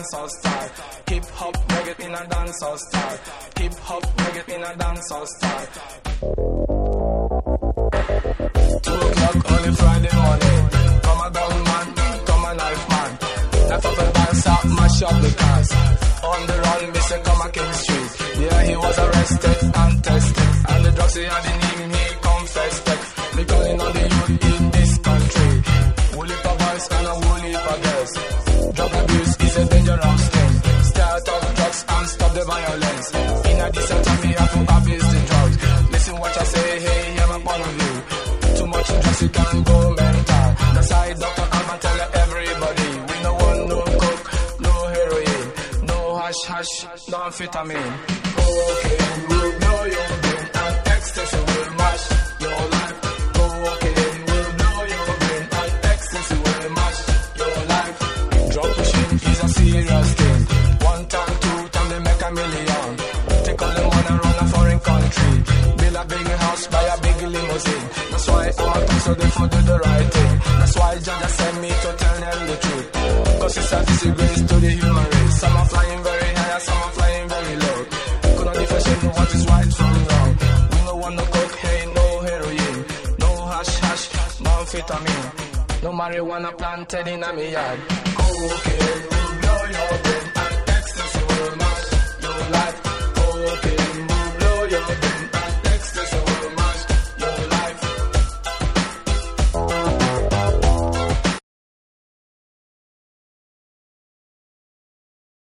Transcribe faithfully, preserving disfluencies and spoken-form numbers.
dancehall style. Hip hop reggae in a dancehall style. Hip hop reggae in a dancehall style. Two o'clock on a Friday morning. Come a gun man, come a knife man. Knife up and dance up, mash up the cars. On the run, Mister Come a King Street. Yeah, he was arrested and tested. And the drugs he had in him, he confessed it. They calling on the youth in this country. Woolly for boys and a woolly for girls. Drug abuse is a dangerous thing. Start off drugs and stop the violence. In a decent time, we have to abuse the drugs. Listen what I say, hey, hear my point of view. Too much drugs, you can go mental. That's why Doctor Alban tell everybody. We no want no coke, no heroin, no hash hash, no amphetamine. Cocaine will blow your brain and ecstasy will mash your life. Cocaine will blow your brain and ecstasy will mash your life. Drug pushing is a serious thing. One time, two time, they make a million. Take all the money and run a foreign country. Build a big house, buy a big limousine. That's why I'm a so they for do the right thing. That's why Jah sent me to tell them the truth. Cause it's a disgrace to the human race. Some are flying very high, some are flying very low. Couldn't differentiate what is right from wrong. We no want no cocaine, no heroin, no hash hash, no amphetamine, no marijuana planted in a me yard. Cocaine will blow your brain